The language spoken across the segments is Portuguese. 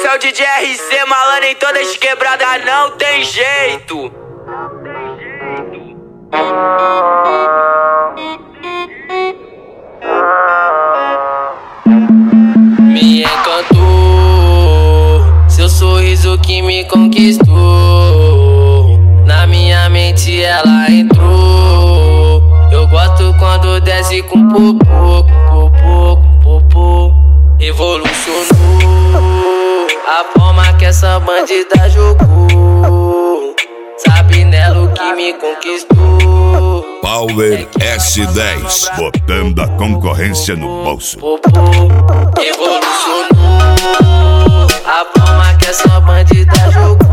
Esse é o DJ RC, malandro em todas quebradas, não tem jeito. Me encantou, seu sorriso que me conquistou. Na minha mente ela entrou. Eu gosto quando desce com popô, popô, popô. Evolucionou a forma que essa bandida jogou. Sabe nela o que me conquistou. Power S10, botando a concorrência no bolso. Evolucionou a forma que essa bandida jogou.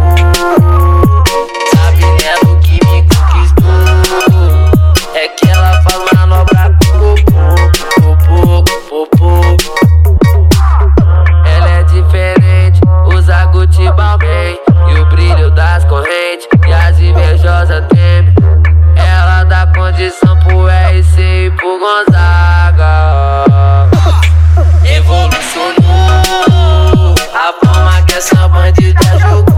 Sabe nela o que me conquistou. É que ela faz manobra com popô, popô. Ela é diferente, usa Gucci Balmain e o brilho das correntes, e as invejosas temem. Ela dá condição pro RC e pro Gonzaga. Evolucionou a forma que essa bandida jogou.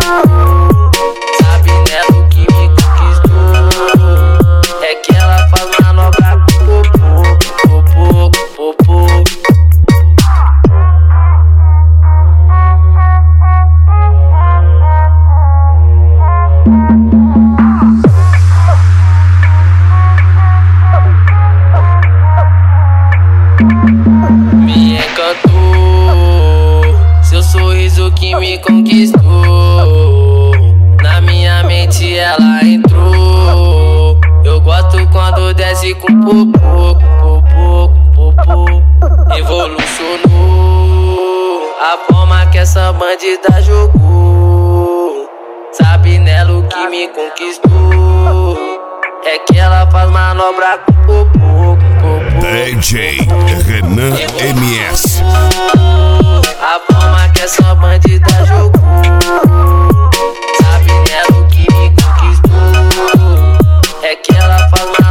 Sabe nela o que me conquistou. É que ela faz manobra com popô, popô. Me encantou, seu sorriso que me conquistou. Na minha mente ela entrou. Eu gosto quando desce com popô, popô, popô. Evolucionou a forma que essa bandida jogou. Sabe nela o que me conquistou. É que ela faz manobra com popô, popô. DJ Renan MS. A forma que essa bandida jogou. Sabe nela o que me conquistou. É que ela faz